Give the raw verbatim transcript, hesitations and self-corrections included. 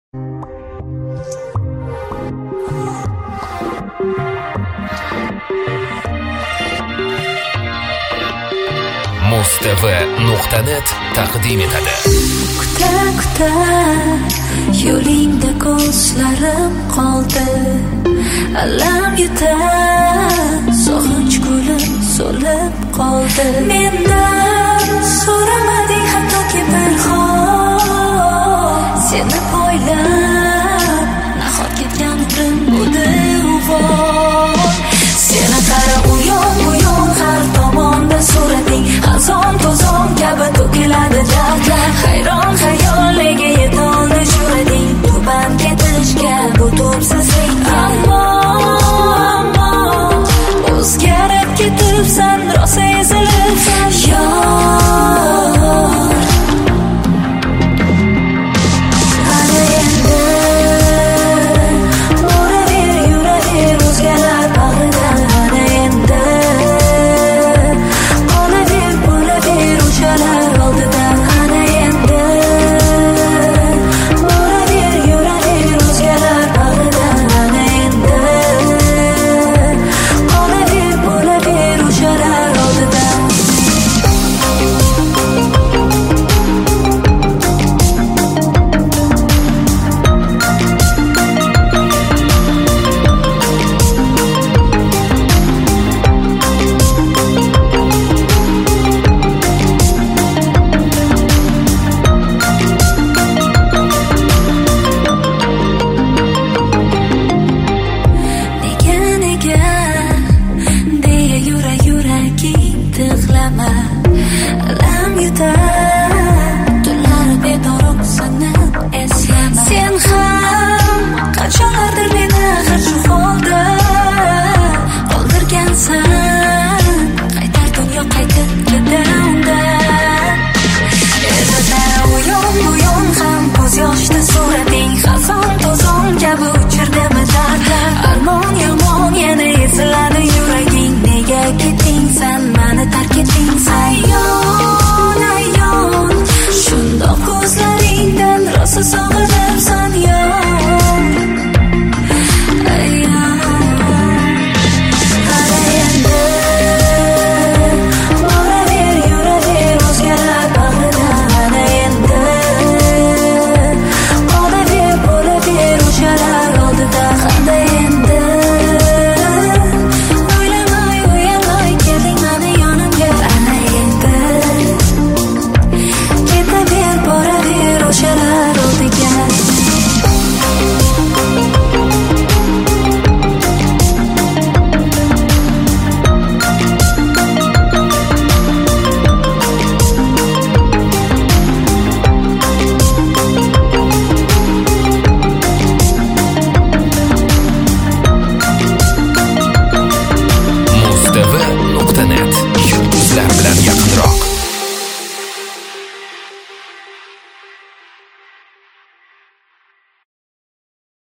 mustv nuqta net taqdim etadi. Kuta kuta yo'lingda ko'zlarim qoldi, alam yutar sog'inch gulim so'lib qoldi. Mendan so'ramading hattoki bir xon, seni poylab nahot ketgan umrim bo'ldi uvol. Seni qarab u yon bu yon har tomonda surating xazon to'zon kabi to'kiladi dardlar.